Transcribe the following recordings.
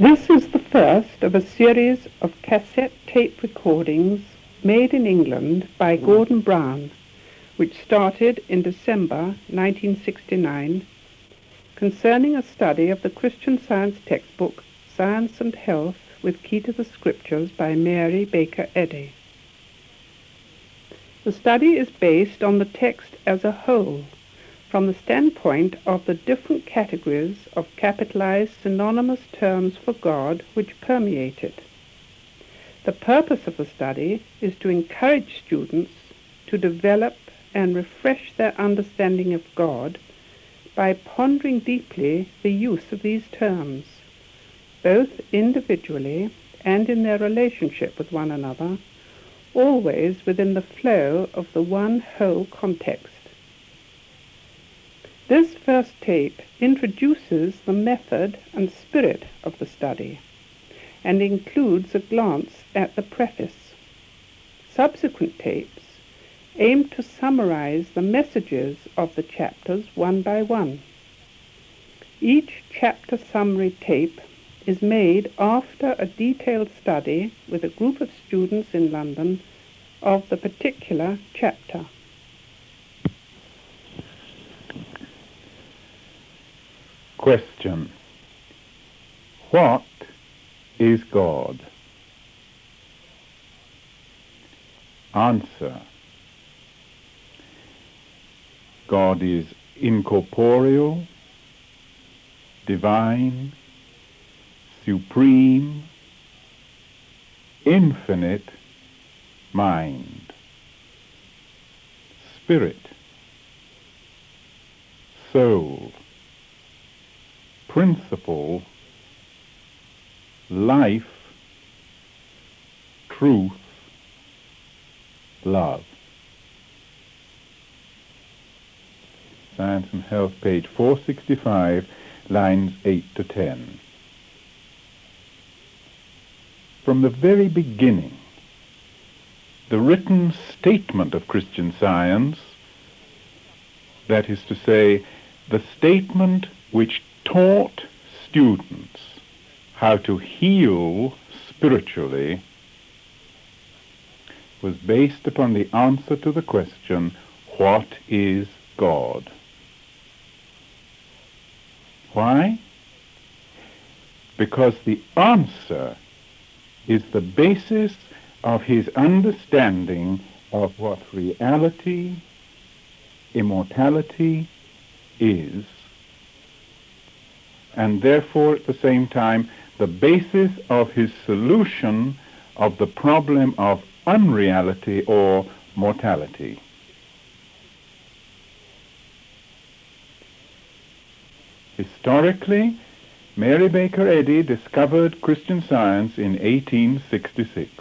This is the first of a series of cassette tape recordings made in England by Gordon Brown, which started in December 1969, concerning a study of the Christian Science textbook Science and Health with Key to the Scriptures by Mary Baker Eddy. The study is based on the text as a whole, from the standpoint of the different categories of capitalized synonymous terms for God which permeate it. The purpose of the study is to encourage students to develop and refresh their understanding of God by pondering deeply the use of these terms, both individually and in their relationship with one another, always within the flow of the one whole context. This first tape introduces the method and spirit of the study and includes a glance at the preface. Subsequent tapes aim to summarize the messages of the chapters one by one. Each chapter summary tape is made after a detailed study with a group of students in London of the particular chapter. Question: what is God? Answer: God is incorporeal, divine, supreme, infinite mind, spirit, soul, principle, life, truth, love. Science and Health, page 465, lines 8 to 10. From the very beginning, the written statement of Christian Science, that is to say, the statement which taught students how to heal spiritually, was based upon the answer to the question, what is God? Why? Because the answer is the basis of his understanding of what reality, immortality is, and therefore at the same time the basis of his solution of the problem of unreality or mortality. Historically, Mary Baker Eddy discovered Christian Science in 1866.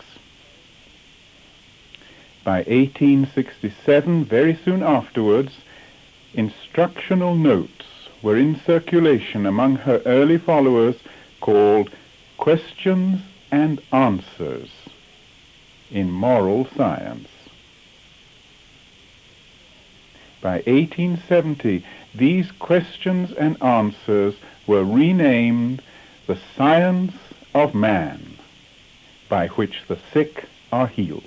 By 1867, very soon afterwards, instructional notes were in circulation among her early followers called Questions and Answers in Moral Science. By 1870, these questions and answers were renamed the Science of Man, by which the sick are healed.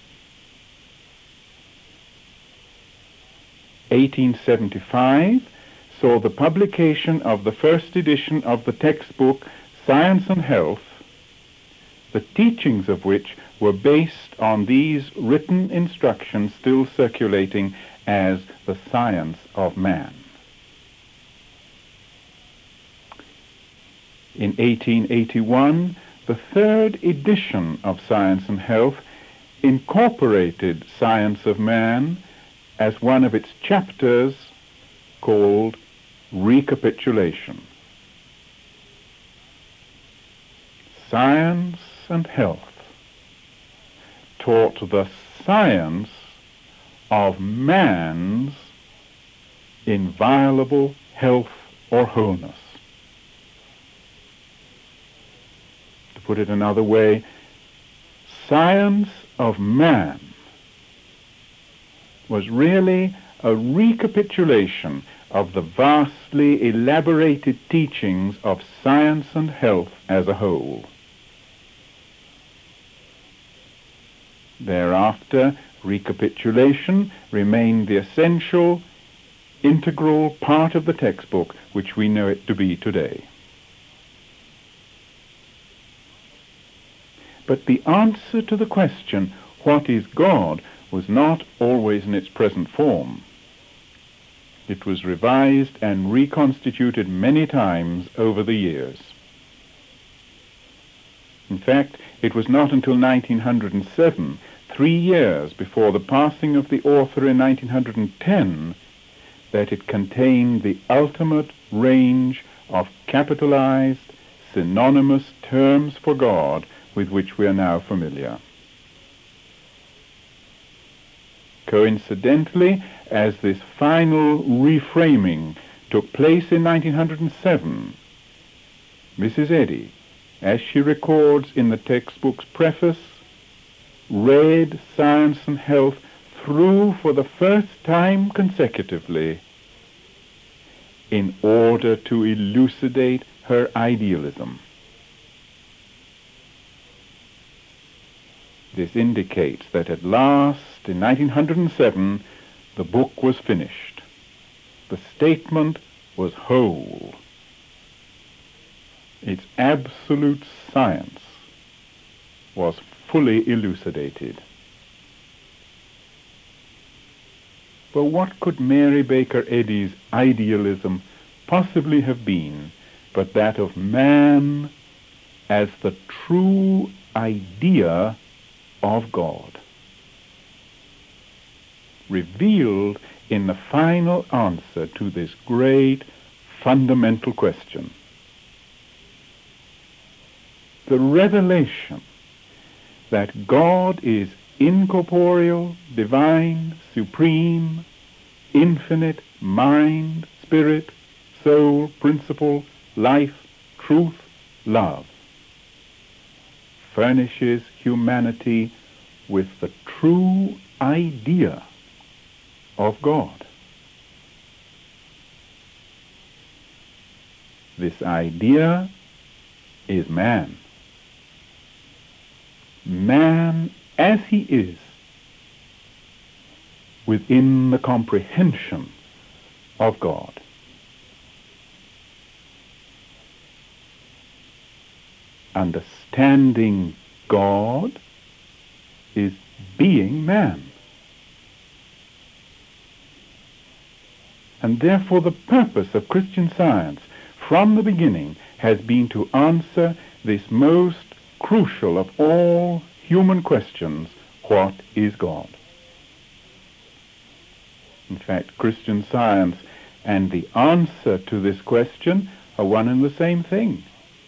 1875 saw the publication of the first edition of the textbook Science and Health, the teachings of which were based on these written instructions still circulating as the Science of Man. In 1881, the third edition of Science and Health incorporated Science of Man as one of its chapters called Recapitulation. Science and Health taught the science of man's inviolable health or wholeness. To put it another way, science of man was really a recapitulation of the vastly elaborated teachings of science and health as a whole. Thereafter, recapitulation remained the essential, integral part of the textbook which we know it to be today. But the answer to the question, what is God, was not always in its present form. It was revised and reconstituted many times over the years. In fact, it was not until 1907, 3 years before the passing of the author in 1910, that it contained the ultimate range of capitalized, synonymous terms for God with which we are now familiar. Coincidentally, as this final reframing took place in 1907, Mrs. Eddy, as she records in the textbook's preface, read Science and Health through for the first time consecutively in order to elucidate her idealism. This indicates that at last, in 1907, the book was finished. The statement was whole. Its absolute science was fully elucidated. But what could Mary Baker Eddy's idealism possibly have been but that of man as the true idea of God, revealed in the final answer to this great fundamental question? The revelation that God is incorporeal, divine, supreme, infinite, mind, spirit, soul, principle, life, truth, love, furnishes humanity with the true idea of God. This idea is man. Man as he is, within the comprehension of God. Understanding God is being man. And therefore the purpose of Christian Science from the beginning has been to answer this most crucial of all human questions: what is God? In fact, Christian Science and the answer to this question are one and the same thing.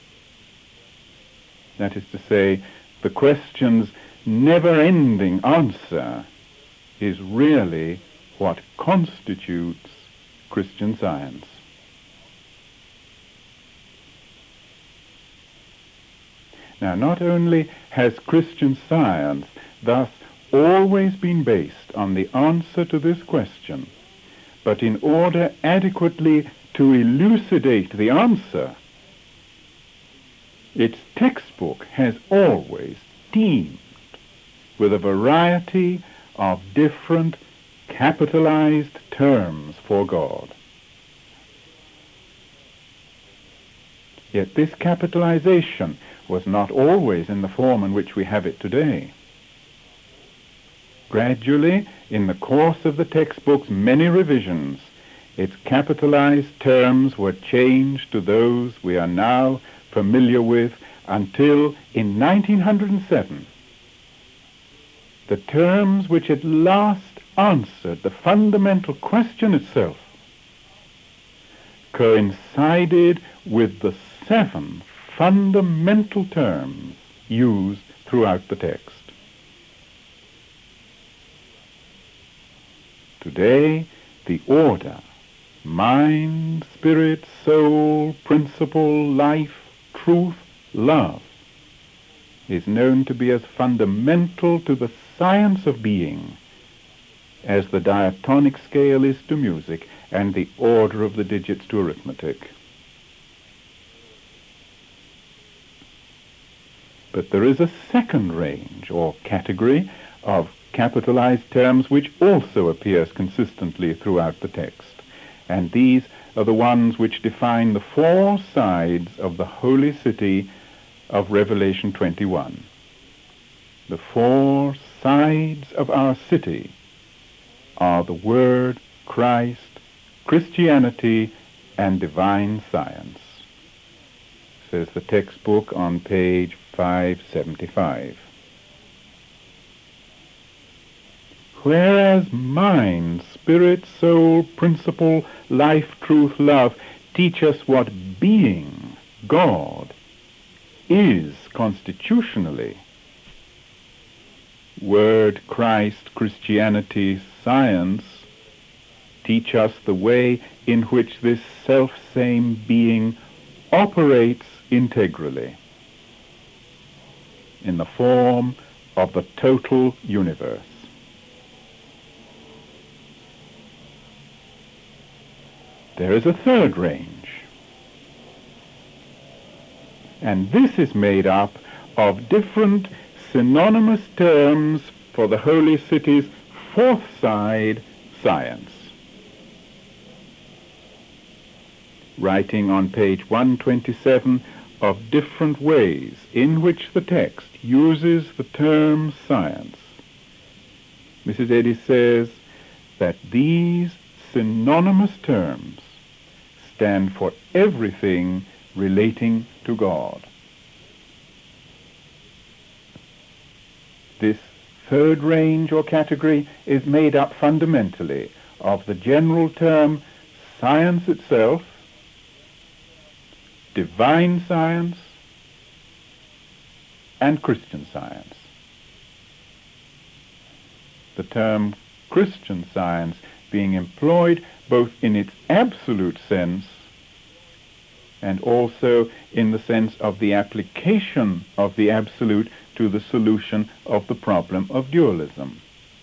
That is to say, the question's never-ending answer is really what constitutes Christian Science. Now, not only has Christian Science thus always been based on the answer to this question, but in order adequately to elucidate the answer, its textbook has always teemed with a variety of different capitalized terms for God. Yet this capitalization was not always in the form in which we have it today. Gradually, in the course of the textbook's many revisions, its capitalized terms were changed to those we are now familiar with until, in 1907, the terms which at last answered the fundamental question itself coincided with the 7 fundamental terms used throughout the text. Today, the order, mind, spirit, soul, principle, life, truth, love, is known to be as fundamental to the science of being as the diatonic scale is to music and the order of the digits to arithmetic. But there is a second range or category of capitalized terms which also appears consistently throughout the text, and these are the ones which define the four sides of the holy city of Revelation 21. The four sides of our city are the Word, Christ, Christianity, and divine science, says the textbook on page 575. Whereas mind, spirit, soul, principle, life, truth, love teach us what being, God, is constitutionally, Word, Christ, Christianity, science teach us the way in which this self-same being operates integrally in the form of the total universe. There is a third range, and this is made up of different synonymous terms for the holy city's fourth side, science. Writing on page 127 of different ways in which the text uses the term science, Mrs. Eddy says that these synonymous terms stand for everything relating to God. This third range or category is made up fundamentally of the general term science itself, divine science, and Christian science. The term Christian science being employed both in its absolute sense and also in the sense of the application of the absolute to the solution of the problem of dualism.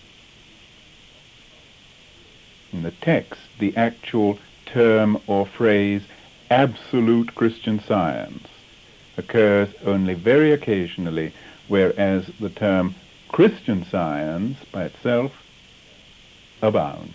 In the text, the actual term or phrase absolute Christian science occurs only very occasionally, whereas the term Christian science by itself abounds.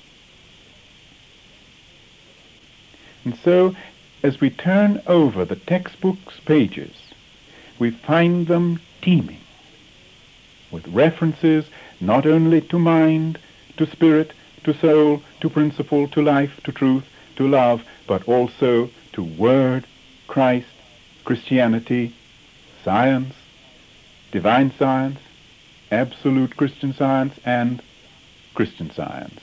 And so, as we turn over the textbook's pages, we find them teeming with references not only to mind, to spirit, to soul, to principle, to life, to truth, to love, but also to Word, Christ, Christianity, science, divine science, absolute Christian science, and Christian science.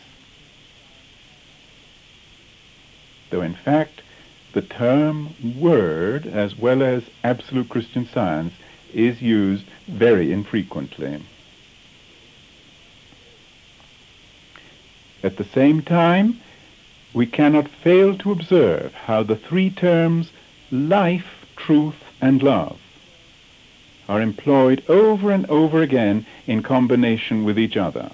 Though in fact the term Word as well as absolute Christian science is used very infrequently. At the same time, we cannot fail to observe how the three terms life, truth, and love are employed over and over again in combination with each other.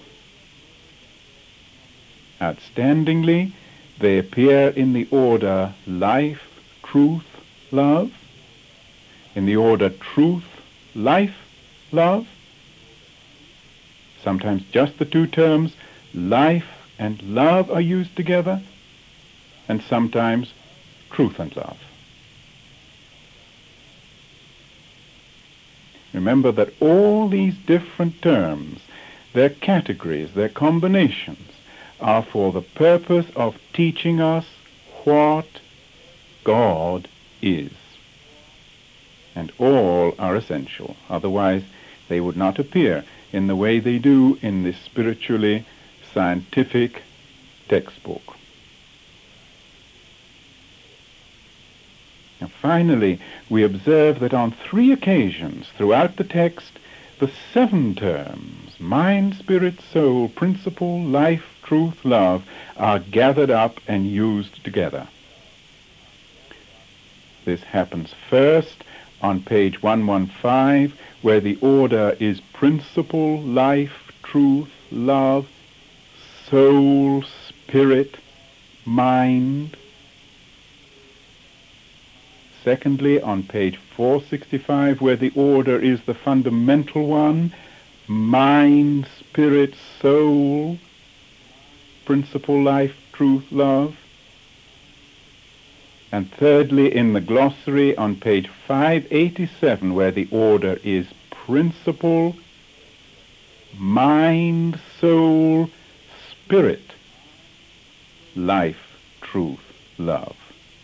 Outstandingly, they appear in the order life, truth, love, in the order truth, life, love, sometimes just the two terms life and love are used together, and sometimes truth and love. Remember that all these different terms, their categories, their combinations, are for the purpose of teaching us what God is. And all are essential, otherwise they would not appear in the way they do in this spiritually scientific textbook. Now finally, we observe that on 3 occasions throughout the text, the 7 terms, mind, spirit, soul, principle, life, truth, love, are gathered up and used together. This happens first on page 115, where the order is principle, life, truth, love, soul, spirit, mind. Secondly, on page 465, where the order is the fundamental one, mind, spirit, soul, principle, life, truth, love. And thirdly, in the glossary on page 587, where the order is principle, mind, soul, spirit, life, truth, love.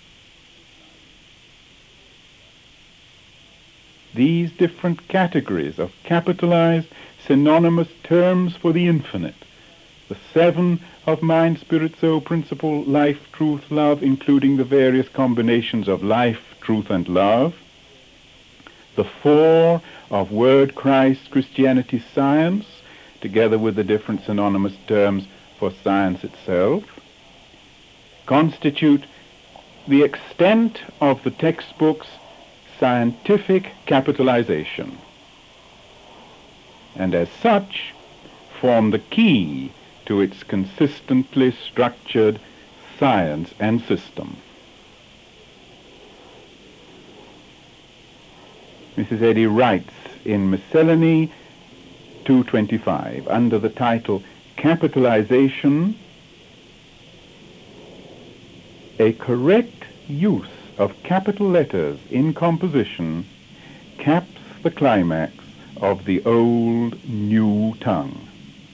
These different categories of capitalized synonymous terms for the infinite, the 7 of mind, spirit, soul, principle, life, truth, love, including the various combinations of life, truth, and love, the 4 of word, Christ, Christianity, science, together with the different synonymous terms for science itself, constitute the extent of the textbook's scientific capitalization, and as such form the key to its consistently structured science and system. Mrs. Eddy writes in Miscellany 225, under the title Capitalization, a correct use of capital letters in composition caps the climax of the old new tongue.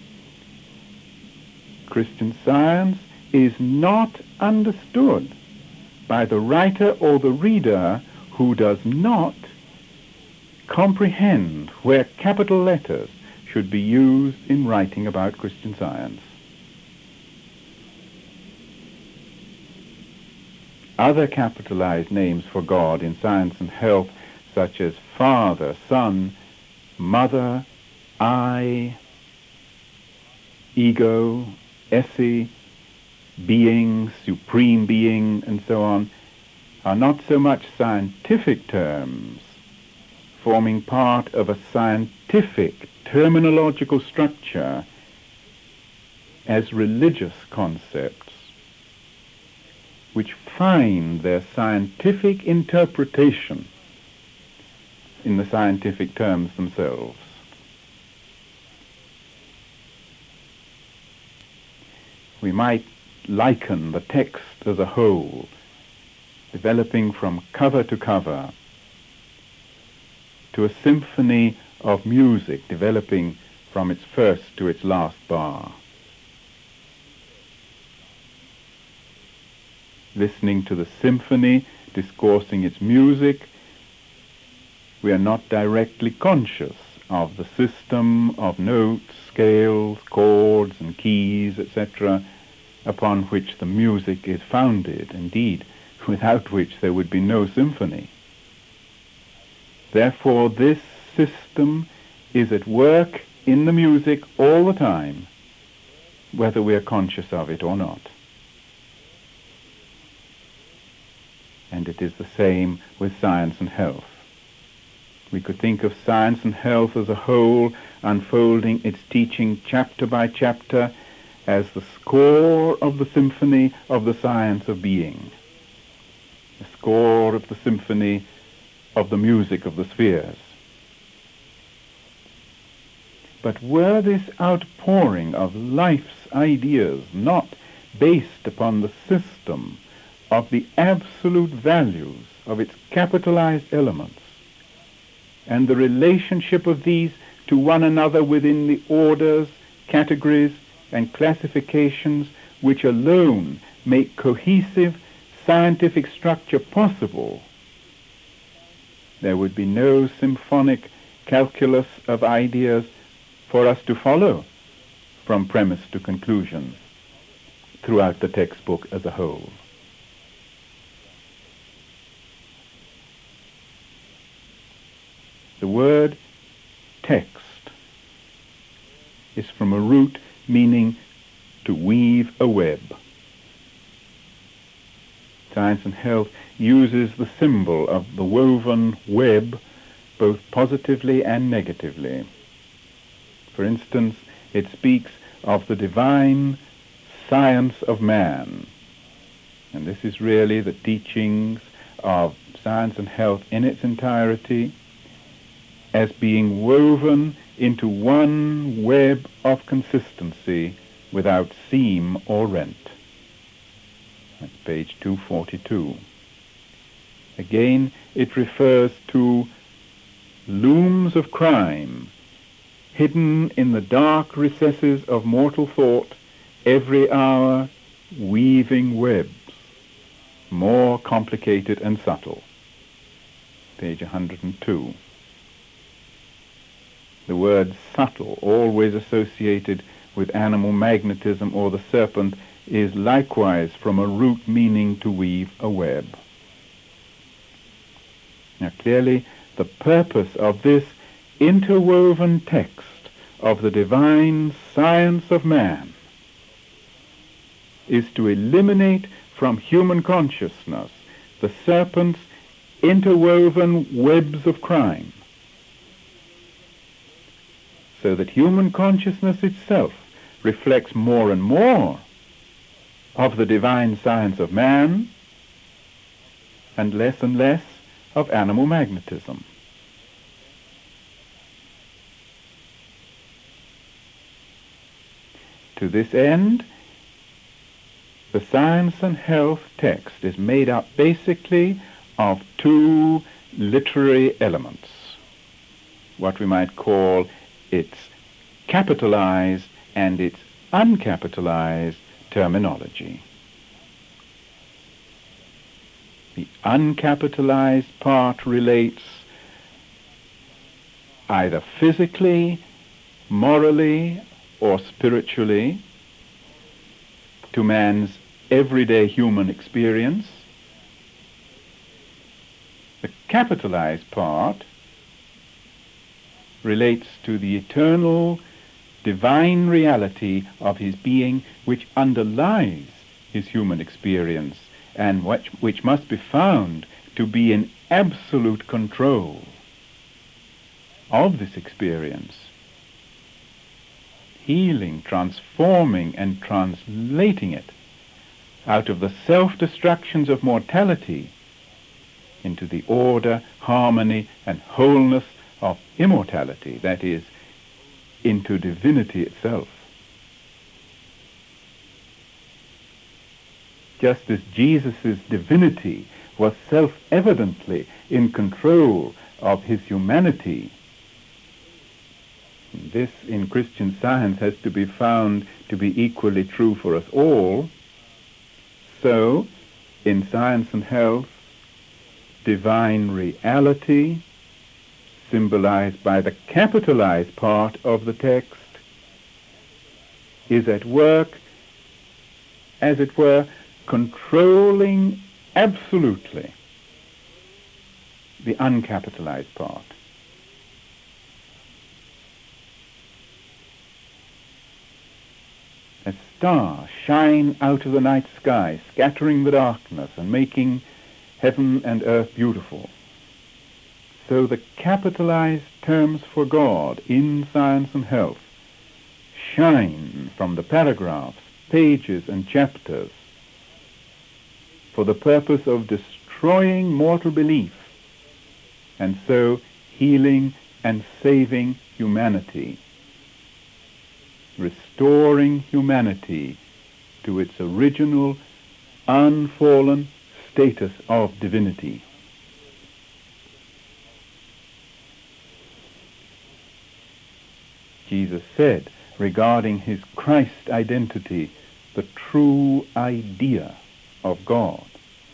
Christian Science is not understood by the writer or the reader who does not comprehend where capital letters should be used in writing about Christian Science. Other capitalized names for God in science and health, such as Father, Son, Mother, I, Ego, Esse, Being, Supreme Being, and so on, are not so much scientific terms, forming part of a scientific terminological structure, as religious concepts, which find their scientific interpretation in the scientific terms themselves. We might liken the text as a whole, developing from cover to cover, to a symphony of music developing from its first to its last bar. Listening to the symphony, discoursing its music, we are not directly conscious of the system of notes, scales, chords, and keys, etc., upon which the music is founded, indeed, without which there would be no symphony. Therefore, this system is at work in the music all the time, whether we are conscious of it or not. And it is the same with science and health. We could think of science and health as a whole, unfolding its teaching chapter by chapter as the score of the symphony of the science of being, the score of the symphony of the music of the spheres. But were this outpouring of life's ideas not based upon the system of the absolute values of its capitalized elements, and the relationship of these to one another within the orders, categories, and classifications which alone make cohesive scientific structure possible, there would be no symphonic calculus of ideas for us to follow from premise to conclusion throughout the textbook as a whole. The word text is from a root meaning to weave a web. Science and Health uses the symbol of the woven web both positively and negatively. For instance, it speaks of the divine science of man. And this is really the teachings of Science and Health in its entirety, as being woven into one web of consistency without seam or rent. That's page 242. Again, it refers to looms of crime, hidden in the dark recesses of mortal thought, every hour weaving webs, more complicated and subtle. Page 102. The word subtle, always associated with animal magnetism or the serpent, is likewise from a root meaning to weave a web. Now clearly, the purpose of this interwoven text of the divine science of man is to eliminate from human consciousness the serpent's interwoven webs of crime, so that human consciousness itself reflects more and more of the divine science of man and less of animal magnetism. To this end, the Science and Health text is made up basically of two literary elements, what we might call its capitalized and its uncapitalized terminology. The uncapitalized part relates either physically, morally, or spiritually to man's everyday human experience. The capitalized part relates to the eternal divine reality of his being, which underlies his human experience and which must be found to be in absolute control of this experience, healing, transforming, and translating it out of the self-destructions of mortality into the order, harmony, and wholeness of immortality, that is, into divinity itself. Just as Jesus' divinity was self-evidently in control of his humanity, this in Christian Science has to be found to be equally true for us all. So, in Science and Health, divine reality, symbolized by the capitalized part of the text, is at work, as it were, controlling absolutely the uncapitalized part. As stars shine out of the night sky, scattering the darkness and making heaven and earth beautiful, so the capitalized terms for God in Science and Health shine from the paragraphs, pages, and chapters for the purpose of destroying mortal belief, and so healing and saving humanity, restoring humanity to its original, unfallen status of divinity. Jesus said regarding his Christ identity, the true idea of God,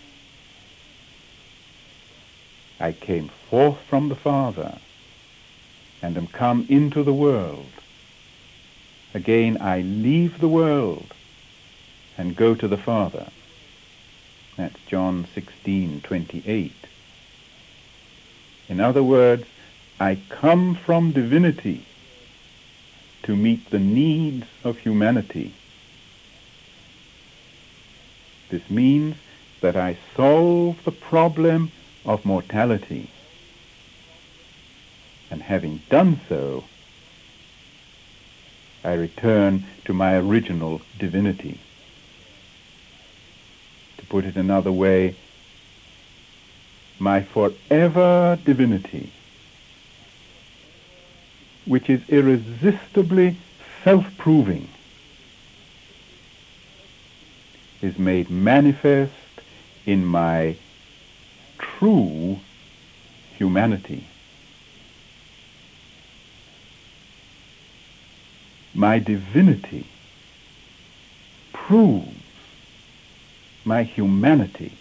I came forth from the Father and am come into the world. Again I leave the world and go to the Father. That's John 16:28. In other words, I come from divinity to meet the needs of humanity. This means that I solve the problem of mortality, and having done so, I return to my original divinity. put it another way, my forever divinity, which is irresistibly self-proving, is made manifest in my true humanity. My divinity proves my humanity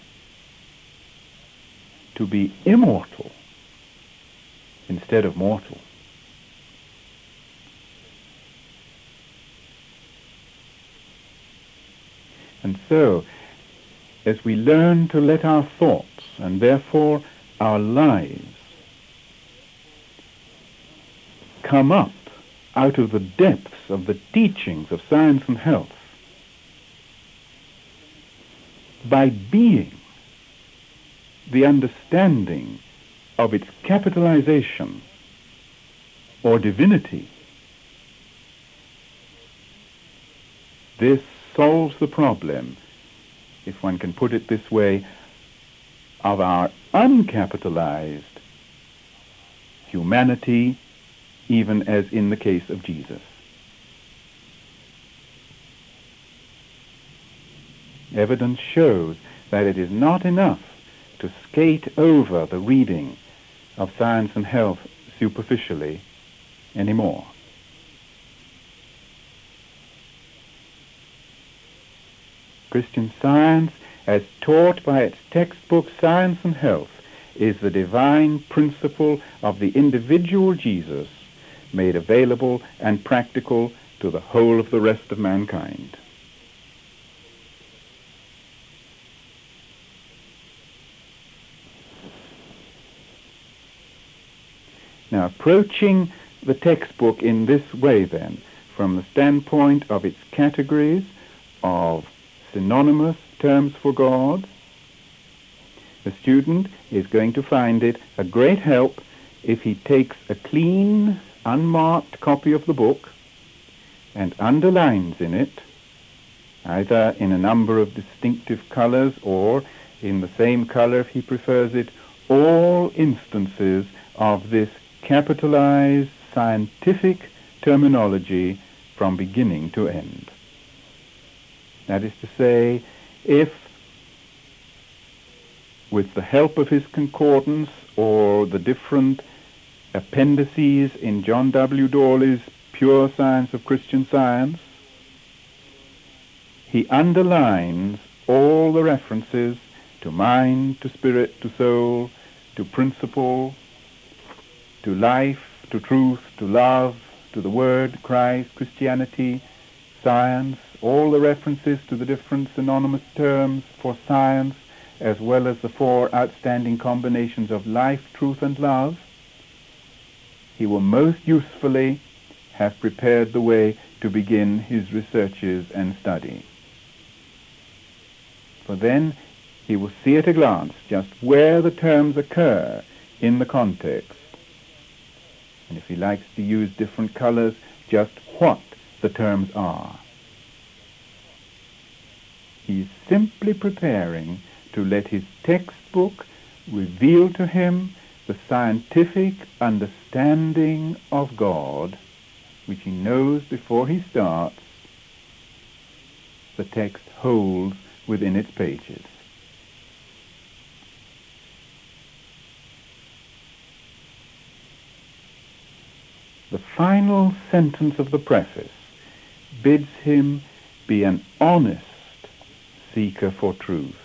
to be immortal instead of mortal. And so, as we learn to let our thoughts, and therefore our lives, come up out of the depths of the teachings of science and health, by being the understanding of its capitalization or divinity, this solves the problem, if one can put it this way, of our uncapitalized humanity, even as in the case of Jesus. Evidence shows that it is not enough to skate over the reading of science and health superficially anymore. Christian Science, as taught by its textbook Science and Health, is the divine principle of the individual Jesus made available and practical to the whole of the rest of mankind. Now, approaching the textbook in this way, then, from the standpoint of its categories of synonymous terms for God, the student is going to find it a great help if he takes a clean, unmarked copy of the book and underlines in it, either in a number of distinctive colors or in the same color if he prefers it, all instances of this capitalized scientific terminology from beginning to end. That is to say, if, with the help of his concordance or the different appendices in John W. Dawley's Pure Science of Christian Science, he underlines all the references to mind, to spirit, to soul, to principle, to life, to truth, to love, to the Word, Christ, Christianity, science, all the references to the different synonymous terms for science, as well as the four outstanding combinations of life, truth, and love, he will most usefully have prepared the way to begin his researches and study. For then he will see at a glance just where the terms occur in the context, and if he likes to use different colors, just what the terms are. He is simply preparing to let his textbook reveal to him the scientific understanding of God, which he knows before he starts, the text holds within its pages. The final sentence of the preface bids him be an honest seeker for truth.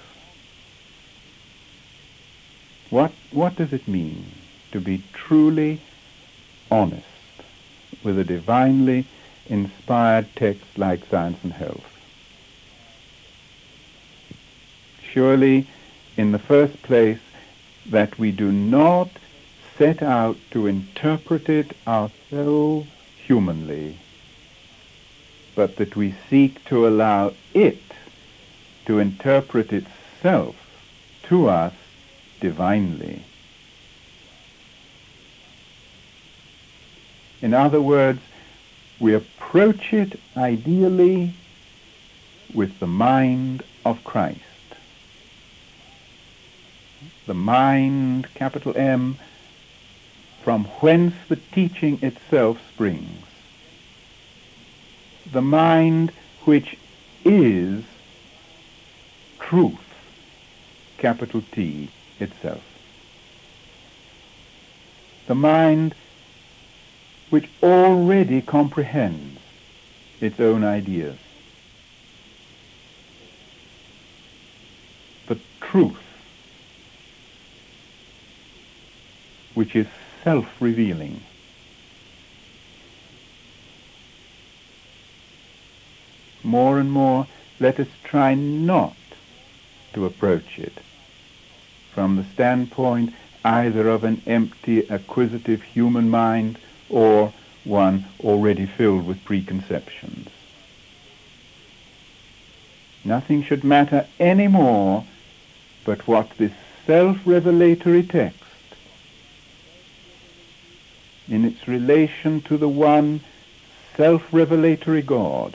What does it mean to be truly honest with a divinely inspired text like Science and Health? Surely, in the first place, that we do not set out to interpret it ourselves humanly, but that we seek to allow it to interpret itself to us divinely. In other words, we approach it ideally with the mind of Christ. the mind, capital M, from whence the teaching itself springs. The mind which is truth, capital T, itself. The mind which already comprehends its own ideas. The truth which is self-revealing. More and more, let us try not to approach it from the standpoint either of an empty, acquisitive human mind or one already filled with preconceptions. Nothing should matter any more but what this self-revelatory text, in its relation to the one self-revelatory God,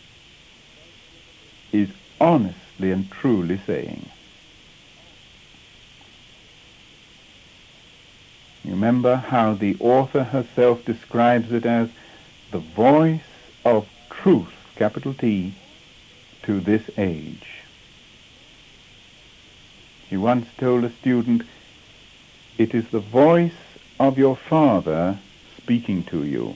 is honestly and truly saying. Remember how the author herself describes it as the voice of truth, capital T, to this age. She once told a student, "It is the voice of your Father speaking to you."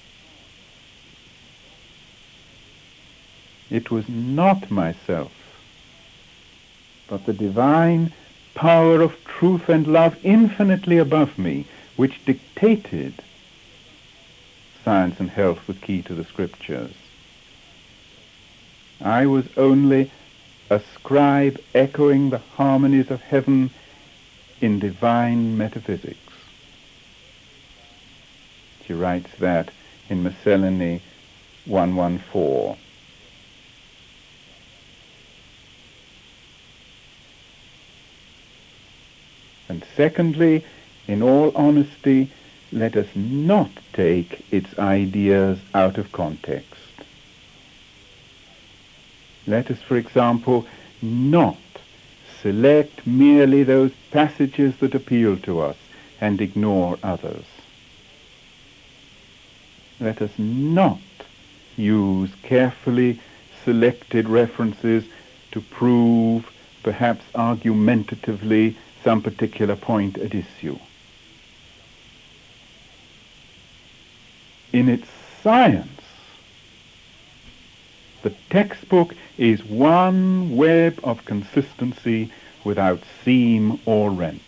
It was not myself, but the divine power of truth and love infinitely above me, which dictated Science and Health with Key to the Scriptures. I was only a scribe echoing the harmonies of heaven in divine metaphysics. She writes that in Miscellany 114. And secondly, in all honesty, let us not take its ideas out of context. Let us, for example, not select merely those passages that appeal to us and ignore others. Let us not use carefully selected references to prove, perhaps argumentatively, some particular point at issue. In its science, the textbook is one web of consistency without seam or rent.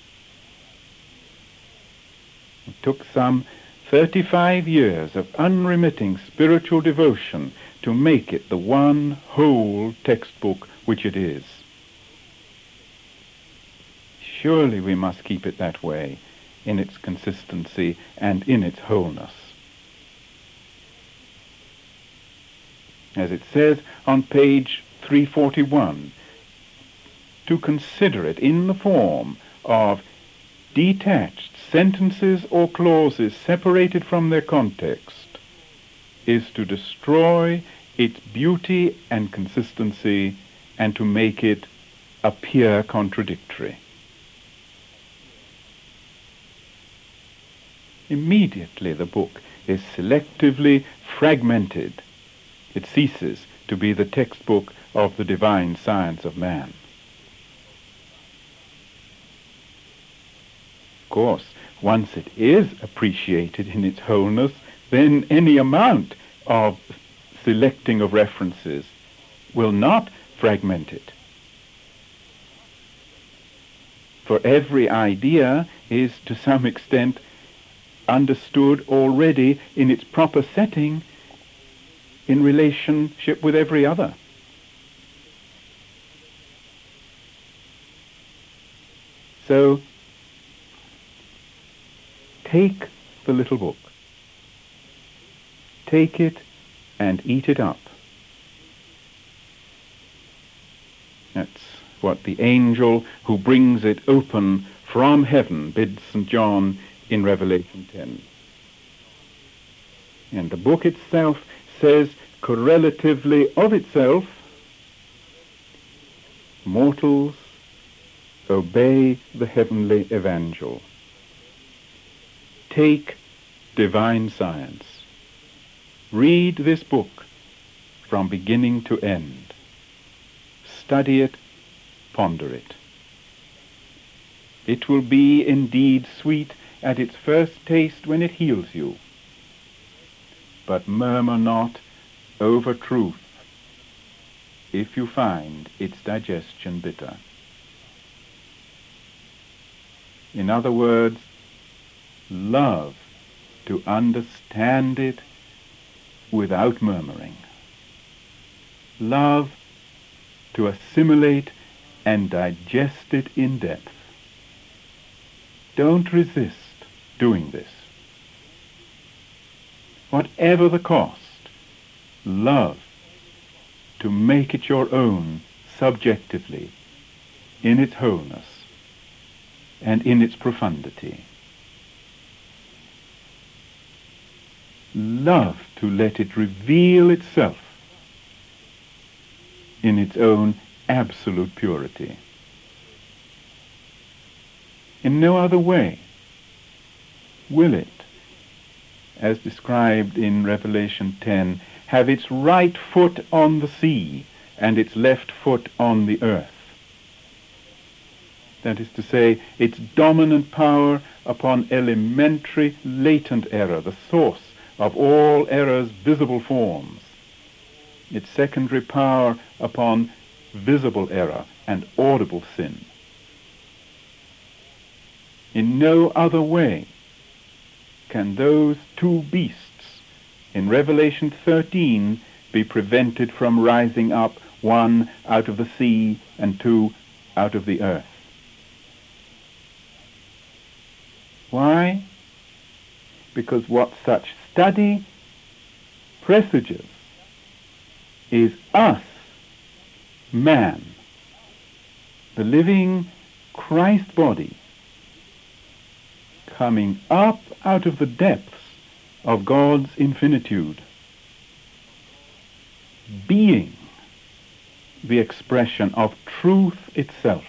It took some 35 years of unremitting spiritual devotion to make it the one whole textbook which it is. Surely we must keep it that way, in its consistency and in its wholeness. As it says on page 341, to consider it in the form of detached sentences or clauses separated from their context is to destroy its beauty and consistency and to make it appear contradictory. Immediately the book is selectively fragmented. It ceases to be the textbook of the divine science of man. Of course, once it is appreciated in its wholeness, then any amount of selecting of references will not fragment it. For every idea is to some extent understood already in its proper setting in relationship with every other. So, take the little book. Take it and eat it up. That's what the angel who brings it open from heaven bids St. John in Revelation 10. And the book itself says correlatively of itself, mortals, obey the heavenly evangel. Take divine science. Read this book from beginning to end. Study it, ponder it. It will be indeed sweet at its first taste when it heals you. But murmur not over truth if you find its digestion bitter. In other words, love to understand it without murmuring. Love to assimilate and digest it in depth. Don't resist doing this. Whatever the cost, love to make it your own subjectively, in its wholeness and in its profundity. Love to let it reveal itself in its own absolute purity. In no other way will it, as described in Revelation 10, have its right foot on the sea and its left foot on the earth. That is to say, its dominant power upon elementary latent error, the source of all error's visible forms. Its secondary power upon visible error and audible sin. In no other way can those two beasts in Revelation 13 be prevented from rising up, one out of the sea and two out of the earth. Why? Because what such study presages is us, man, the living Christ body, coming up out of the depths of God's infinitude, being the expression of truth itself,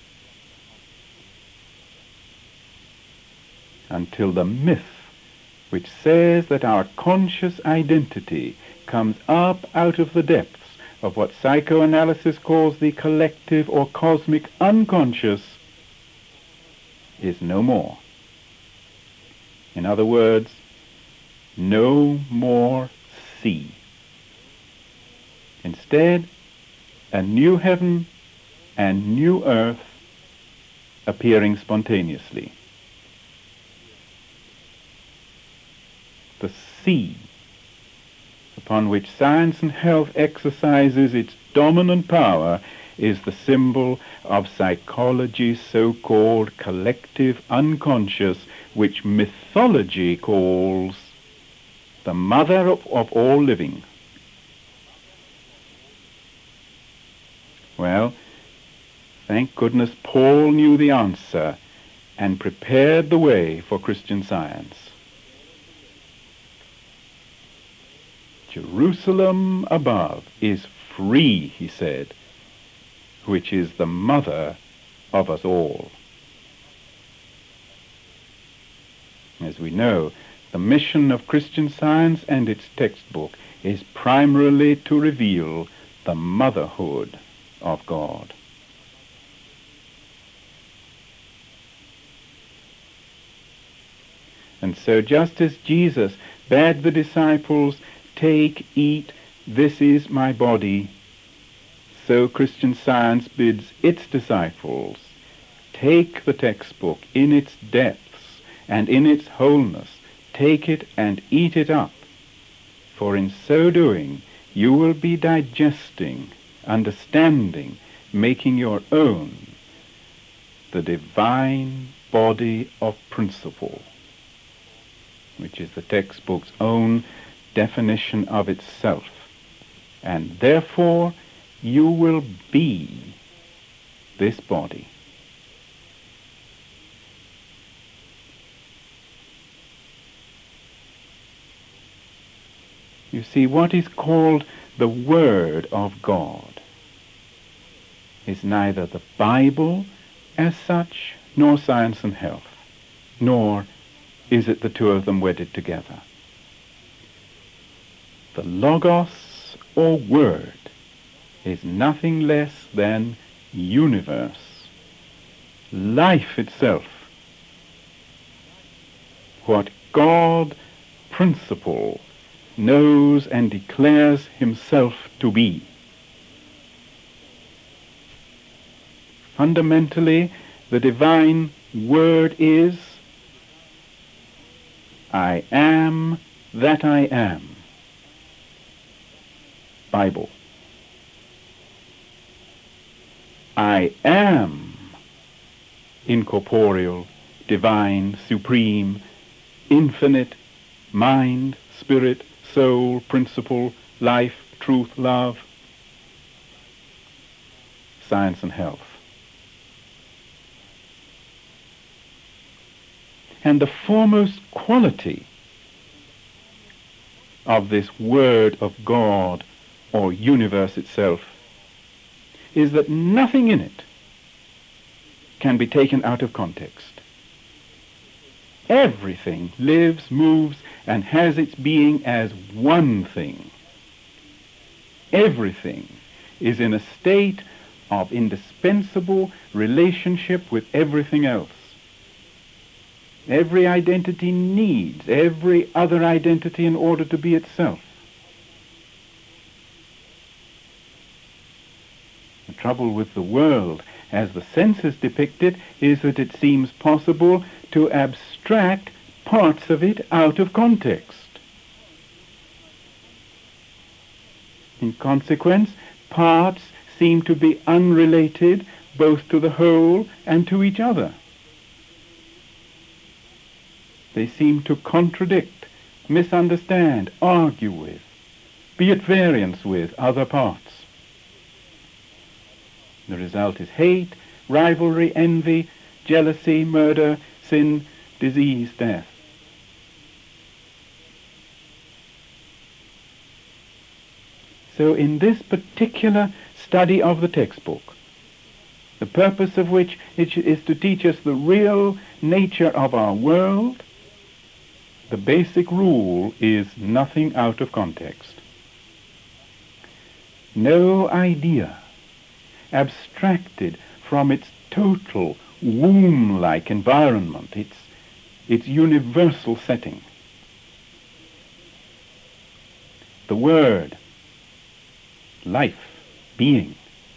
until the myth which says that our conscious identity comes up out of the depths of what psychoanalysis calls the collective or cosmic unconscious is no more. In other words, no more sea. Instead, a new heaven and new earth appearing spontaneously. The sea upon which science and health exercises its dominant power is the symbol of psychology's so-called collective unconscious, which mythology calls the mother of all living. Well, thank goodness Paul knew the answer and prepared the way for Christian Science. Jerusalem above is free, he said, which is the mother of us all. As we know, the mission of Christian Science and its textbook is primarily to reveal the motherhood of God. And so just as Jesus bade the disciples, "Take, eat, this is my body," so Christian Science bids its disciples take the textbook in its depths and in its wholeness, take it and eat it up, for in so doing you will be digesting, understanding, making your own the divine body of principle, which is the textbook's own definition of itself, and therefore you will be this body. You see, what is called the Word of God is neither the Bible as such, nor science and health, nor is it the two of them wedded together. The Logos, or Word, is nothing less than universe, life itself, what God, principle, knows and declares himself to be. Fundamentally, the divine Word is, I am that I am. Bible. I am incorporeal, divine, supreme, infinite, mind, spirit, soul, principle, life, truth, love, science and health. And the foremost quality of this Word of God, or universe itself, is that nothing in it can be taken out of context. Everything lives, moves, and has its being as one thing. Everything is in a state of indispensable relationship with everything else. Every identity needs every other identity in order to be itself. The trouble with the world, as the senses depict it, is that it seems possible to abstract parts of it out of context. In consequence, parts seem to be unrelated both to the whole and to each other. They seem to contradict, misunderstand, argue with, be at variance with other parts. The result is hate, rivalry, envy, jealousy, murder, sin, disease, death. So in this particular study of the textbook, the purpose of which is to teach us the real nature of our world, the basic rule is nothing out of context. No idea abstracted from its total womb-like environment, its universal setting. The Word, life, being,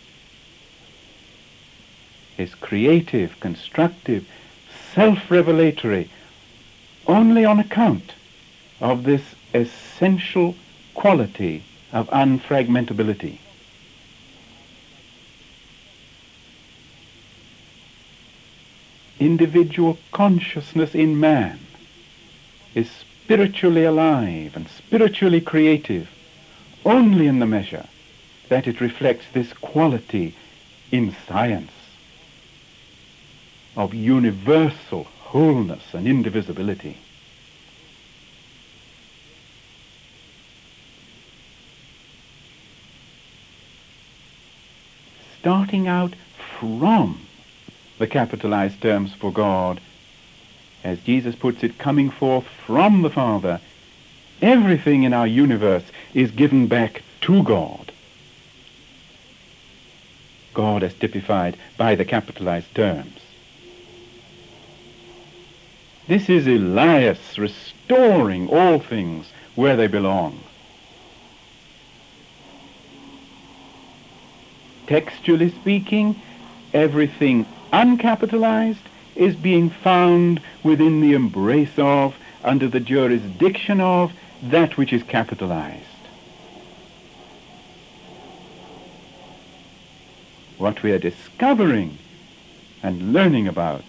is creative, constructive, self-revelatory, only on account of this essential quality of unfragmentability. Individual consciousness in man is spiritually alive and spiritually creative only in the measure that it reflects this quality in science of universal wholeness and indivisibility. Starting out from the capitalized terms for God, as Jesus puts it, coming forth from the Father, everything in our universe is given back to God. God as typified by the capitalized terms. This is Elias restoring all things where they belong. Textually speaking, everything uncapitalized is being found within the embrace of, under the jurisdiction of, that which is capitalized. What we are discovering and learning about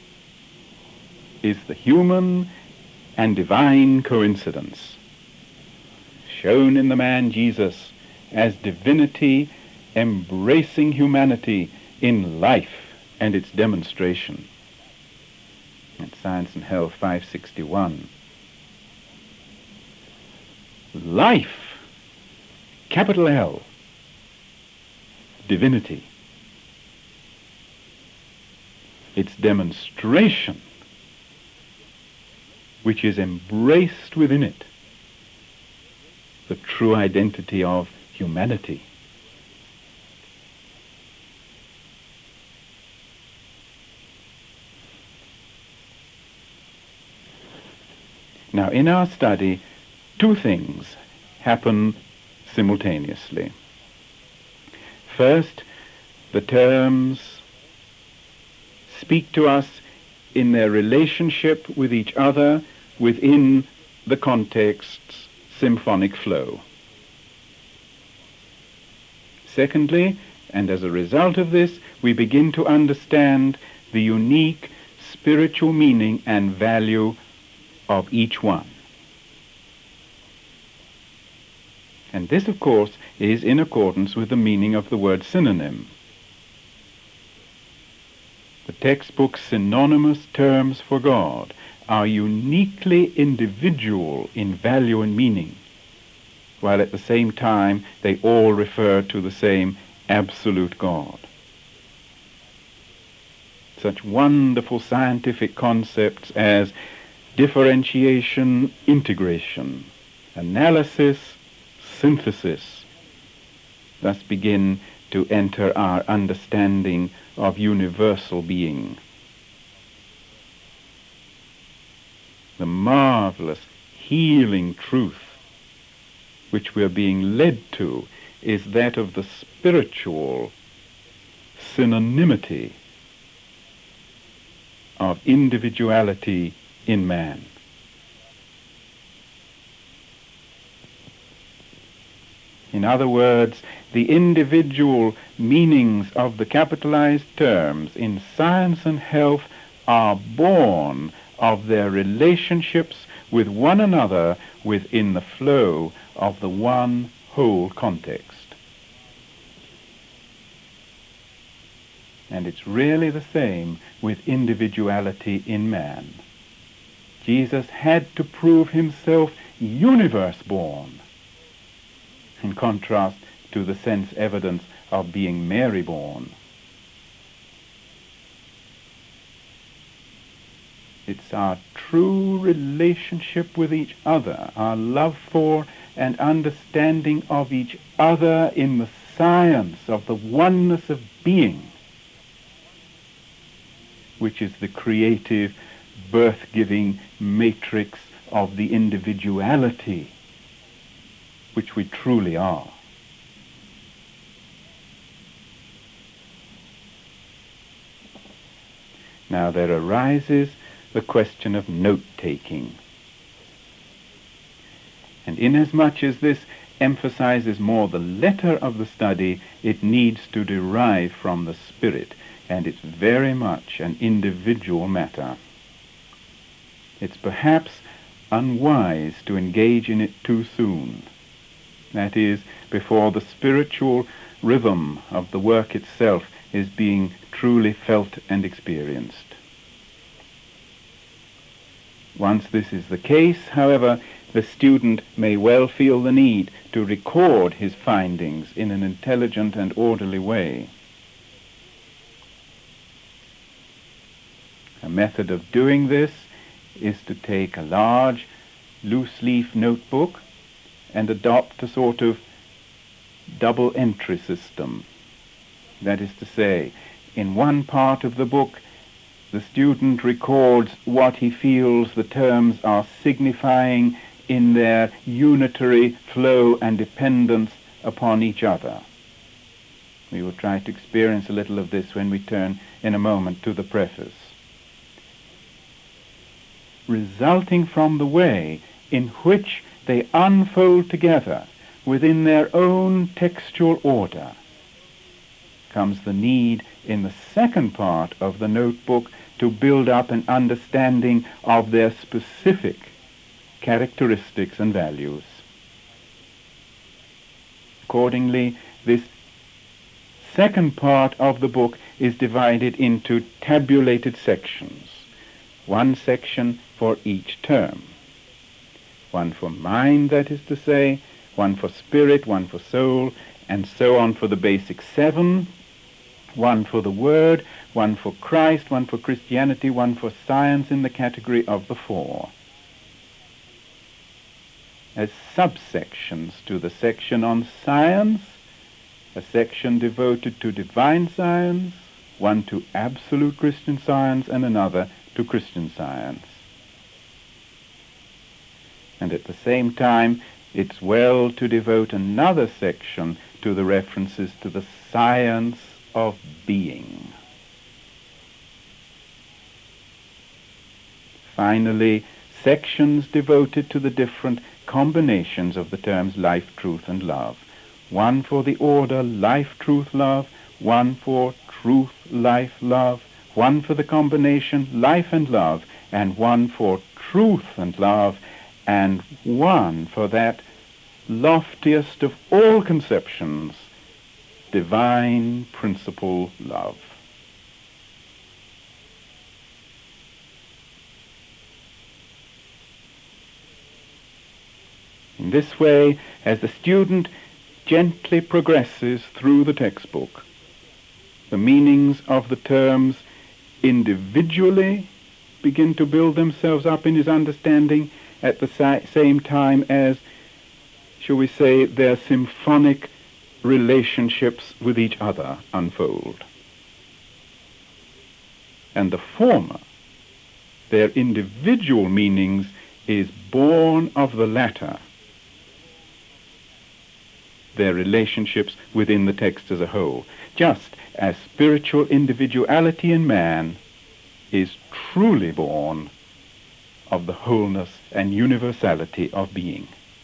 is the human and divine coincidence, shown in the man Jesus as divinity embracing humanity in life and its demonstration. In Science and Health 561. Life, capital L, divinity. its demonstration, which is embraced within it, the true identity of humanity. Now, in our study, two things happen simultaneously. First, the terms speak to us in their relationship with each other within the context's symphonic flow. Secondly, and as a result of this, we begin to understand the unique spiritual meaning and value of each one. And this, of course, is in accordance with the meaning of the word synonym. The textbook's synonymous terms for God are uniquely individual in value and meaning, while at the same time they all refer to the same absolute God. Such wonderful scientific concepts as differentiation, integration, analysis, synthesis, thus begin to enter our understanding of universal being. The marvelous healing truth which we are being led to is that of the spiritual synonymity of individuality in man. In other words, the individual meanings of the capitalized terms in science and health are born of their relationships with one another within the flow of the one whole context. And it's really the same with individuality in man. Jesus had to prove himself universe-born, in contrast to the sense evidence of being Mary-born. It's our true relationship with each other, our love for and understanding of each other in the science of the oneness of being, which is the creative, birth-giving matrix of the individuality which we truly are. Now there arises the question of note-taking. And inasmuch as this emphasizes more the letter of the study, it needs to derive from the spirit, and it's very much an individual matter. It's perhaps unwise to engage in it too soon. That is, before the spiritual rhythm of the work itself is being truly felt and experienced. Once this is the case, however, the student may well feel the need to record his findings in an intelligent and orderly way. A method of doing this is to take a large loose-leaf notebook and adopt a sort of double entry system. That is to say, in one part of the book, the student records what he feels the terms are signifying in their unitary flow and dependence upon each other. We will try to experience a little of this when we turn in a moment to the preface. Resulting from the way in which they unfold together within their own textual order, comes the need in the second part of the notebook to build up an understanding of their specific characteristics and values. Accordingly, this second part of the book is divided into tabulated sections, one section for each term. One for mind, that is to say, one for spirit, one for soul, and so on for the basic 7, One for the Word, one for Christ, one for Christianity, one for science in the category of the four, as subsections to the section on science, a section devoted to divine science, one to absolute Christian science, and another to Christian science. And at the same time, it's well to devote another section to the references to the science of being. Finally, sections devoted to the different combinations of the terms life, truth, and love. One for the order life, truth, love, one for truth, life, love, one for the combination life and love, and one for truth and love, and one for that loftiest of all conceptions, divine principle love. In this way, as the student gently progresses through the textbook, the meanings of the terms individually begin to build themselves up in his understanding at the same time as, shall we say, their symphonic relationships with each other unfold. And the former, their individual meanings, is born of the latter, their relationships within the text as a whole, just as spiritual individuality in man is truly born of the wholeness and universality of being.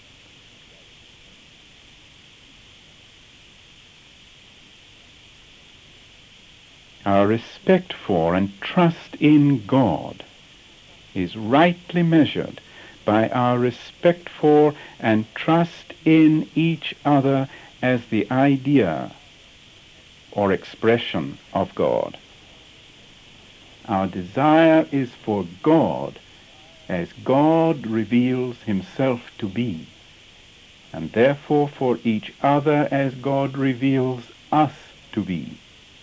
Our respect for and trust in God is rightly measured by our respect for and trust in each other as the idea or expression of God. Our desire is for God as God reveals himself to be, and therefore for each other as God reveals us to be.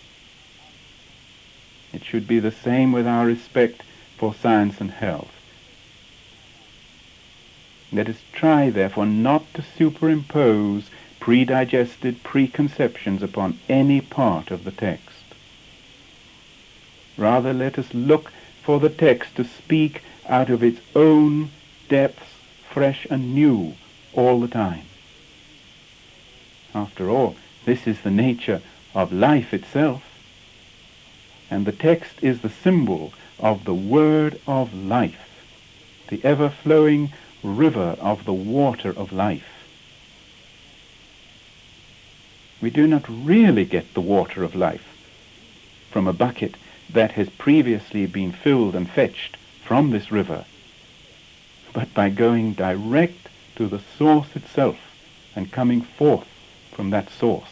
It should be the same with our respect for science and health. Let us try, therefore, not to superimpose predigested preconceptions upon any part of the text. Rather, let us look for the text to speak out of its own depths, fresh and new, all the time. After all, this is the nature of life itself, and the text is the symbol of the word of life, the ever-flowing river of the water of life. We do not really get the water of life from a bucket that has previously been filled and fetched from this river, but by going direct to the source itself and coming forth from that source.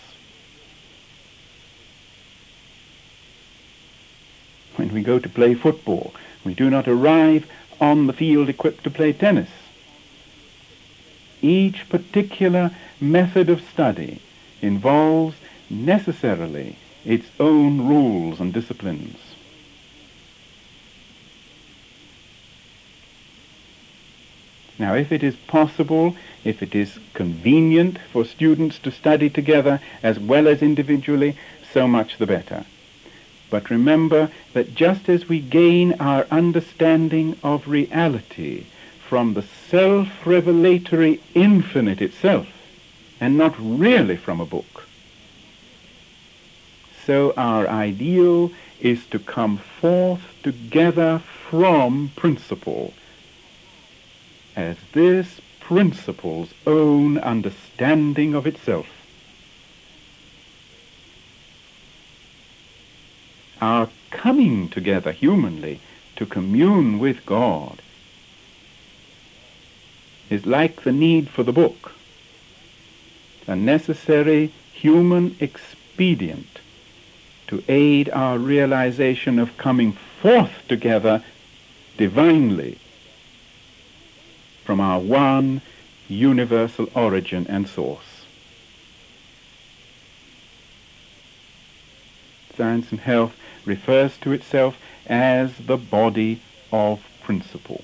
When we go to play football, we do not arrive on the field equipped to play tennis. Each particular method of study involves necessarily its own rules and disciplines. Now, if it is possible, if it is convenient for students to study together as well as individually, so much the better. But remember that just as we gain our understanding of reality from the self-revelatory infinite itself, and not really from a book, so our ideal is to come forth together from principle, as this principle's own understanding of itself. Our coming together humanly to commune with God is like the need for the book, a necessary human expedient to aid our realization of coming forth together divinely from our one universal origin and source. Science and Health refers to itself as the body of principle.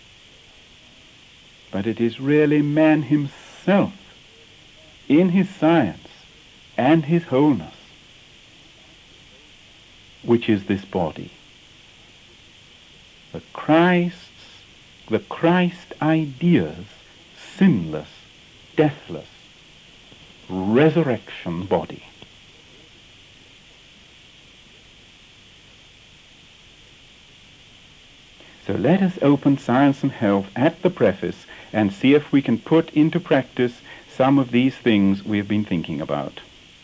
But it is really man himself, in his science and his wholeness, which is this body. The Christ ideas, sinless, deathless, resurrection body. So let us open Science and Health at the preface and see if we can put into practice some of these things we've been thinking about.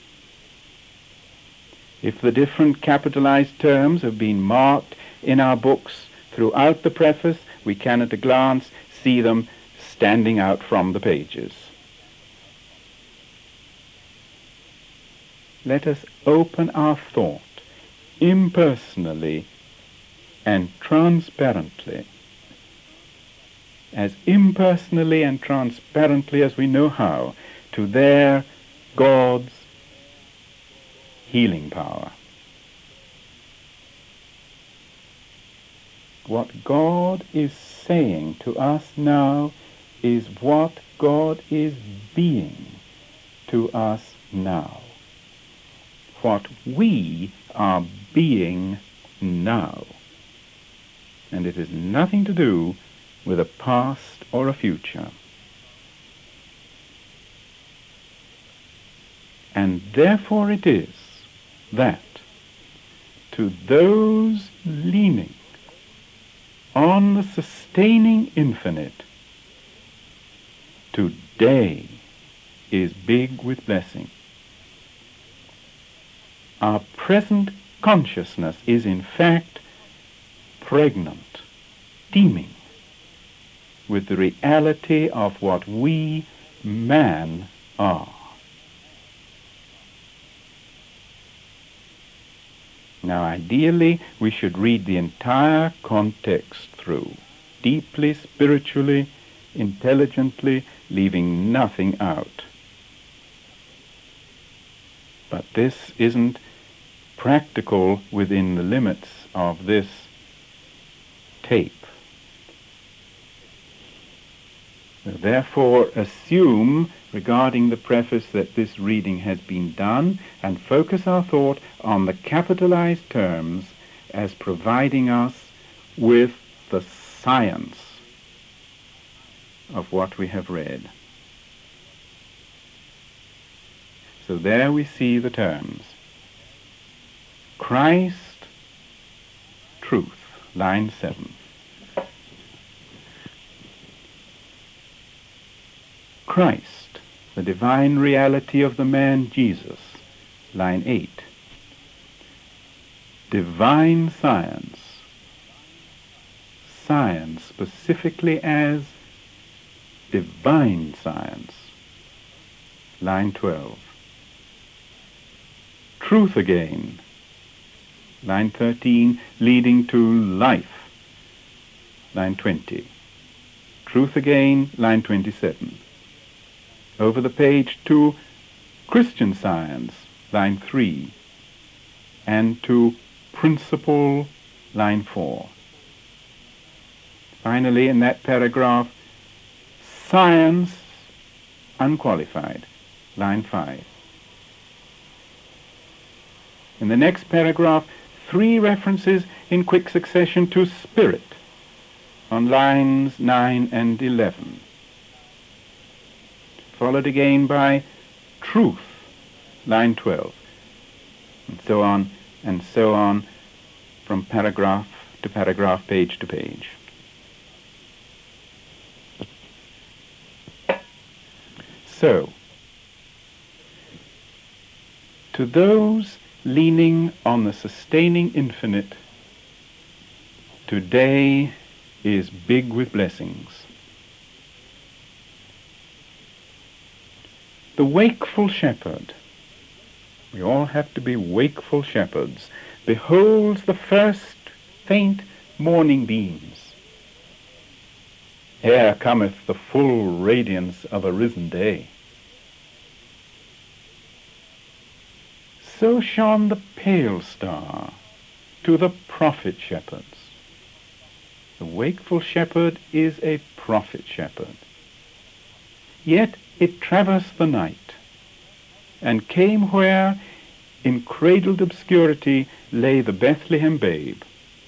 If the different capitalized terms have been marked in our books throughout the preface, we can at a glance see them standing out from the pages. Let us open our thought impersonally and transparently, as impersonally and transparently as we know how, to their God's healing power. What God is saying to us now is what God is being to us now. What we are being now. And it has nothing to do with a past or a future. And therefore it is that to those leaning on the sustaining infinite, today is big with blessing. Our present consciousness is in fact pregnant, teeming with the reality of what we, man, are. Now, ideally, we should read the entire context through, deeply, spiritually, intelligently, leaving nothing out. But this isn't practical within the limits of this tape. Therefore, assume regarding the preface that this reading has been done and focus our thought on the capitalized terms as providing us with the science of what we have read. So there we see the terms. Christ, truth, line 7. Christ, the divine reality of the man Jesus, line 8. Divine science, science specifically as divine science, line 12. Truth again, line 13, leading to life, line 20. Truth again, line 27. Over the page to Christian Science, line 3, and to Principle, line 4. Finally, in that paragraph, Science, unqualified, line 5. In the next paragraph, 3 references in quick succession to Spirit, on lines 9 and 11. Followed again by truth, line 12, and so on, from paragraph to paragraph, page to page. So, to those leaning on the sustaining infinite, today is big with blessings. The wakeful shepherd, we all have to be wakeful shepherds, beholds the first faint morning beams. Ere cometh the full radiance of a risen day. So shone the pale star to the prophet shepherds. The wakeful shepherd is a prophet shepherd. Yet it traversed the night, and came where, in cradled obscurity, lay the Bethlehem babe.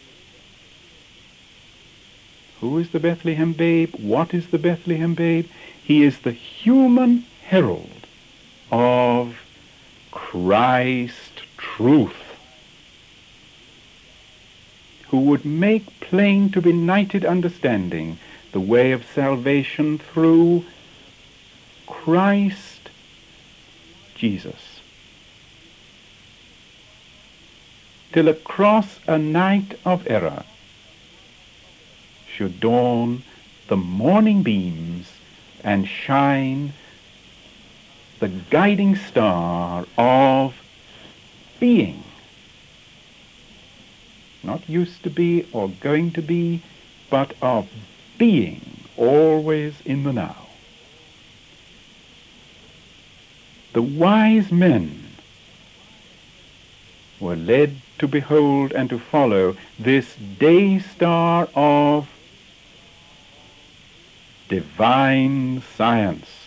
Who is the Bethlehem babe? What is the Bethlehem babe? He is the human herald of Christ truth, who would make plain to benighted understanding the way of salvation through Christ Jesus, till across a night of error should dawn the morning beams and shine the guiding star of being. Not used to be or going to be, but of being, always in the now. The wise men were led to behold and to follow this day star of divine science.